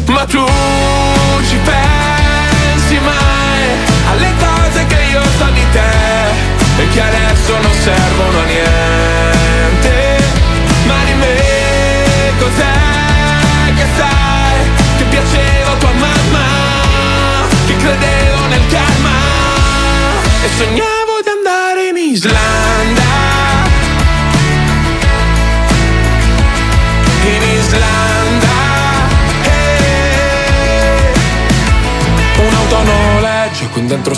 Ma tu ci pensi mai alle cose che io so di te e che adesso non servono a niente? Ma di me cos'è che sai? Che piaceva tua mamma, che credevo nel karma e sognavo di andare in Islanda. In Islanda, un'auto a noleggio, qui dentro